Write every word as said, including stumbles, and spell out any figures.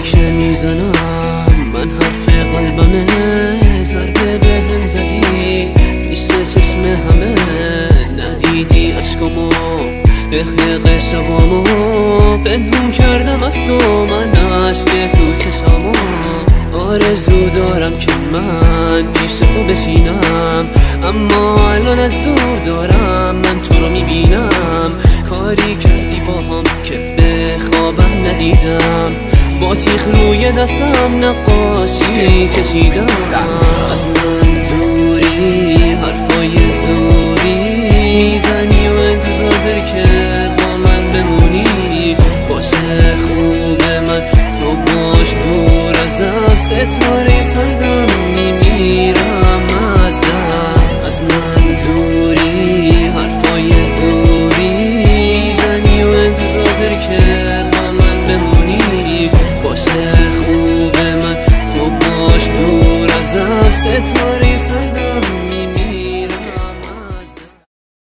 که میزنم من حرف قلبمه، ضربه به هم زدی پیش چشم همه، ندیدی عشقمو اخیق شبامو، پنهون کردم از تو من عشق تو چشامو. آرزو دارم که من پیش تو بشینم، اما الان از دور دارم من تو رو میبینم. کاری کردی با هم که به خوابم ندیدم، با تیغ روی دستم نقاشی کشیدم. از من دوری حرفای زوری زنی و انتظار داری که با من بمونی. باشه خوب من تو باش دور ازم، ستاره سردم میمیرم از دم. از من دوری حرفای زوری زنی و انتظار داری که با من بمونی. باشه خوب من تو باش دور ازم، ستاره